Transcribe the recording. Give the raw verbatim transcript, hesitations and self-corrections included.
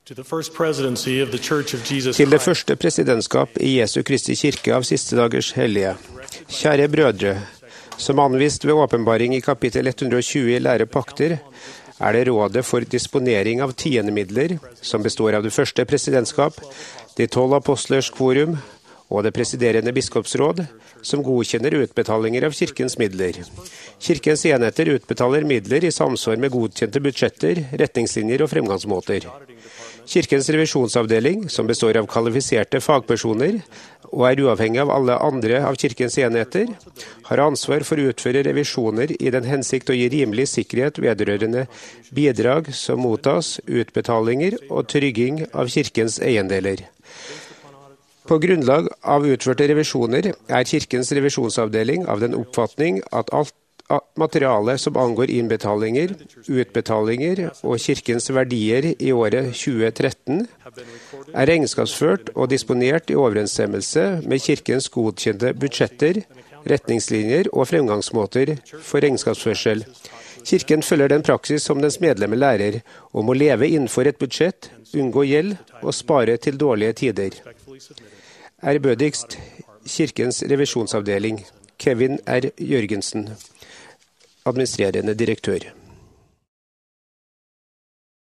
Til det første presidentskap i Jesu Kristi kirke av siste dagers hellige. Kjære brødre, som anvist ved åpenbaring i kapittel ett hundre og tjue i lære pakter, er det rådet for disponering av tiendemidler, som består av det første presidentskap, de tolv apostlers kvorum og det presiderende biskopsråd, som godkjenner utbetalinger av kirkens midler. Kirkens enheter utbetaler midler i samsvar med godkjente budsjetter, retningslinjer og fremgangsmåter. Kirkens revisjonsavdeling, som består av kvalifiserte fagpersoner og er uavhengig av alle andre av kirkens enheter, har ansvar for å utføre revisjoner i den hensikt å gi rimelig sikkerhet vedrørende bidrag som mottas, utbetalinger og trygging av kirkens eiendeler. På grunnlag av utførte revisjoner er Kirkens revisjonsavdeling av den oppfatning at alt materiale som angår innbetalinger, utbetalinger og kirkens verdier i året tjue tretten er regnskapsført og disponert i overensstemmelse med kirkens godkjente budsjetter, retningslinjer og fremgangsmåter for regnskapsførsel. Kirken følger den praksis som dens medlemmer lærer, om å leve innenfor et budsjett, unngå gjeld og spare til dårlige tider. Ærbødigst Kirkens revisjonsavdeling, Kevin R. Jørgensen, administrerende direktør.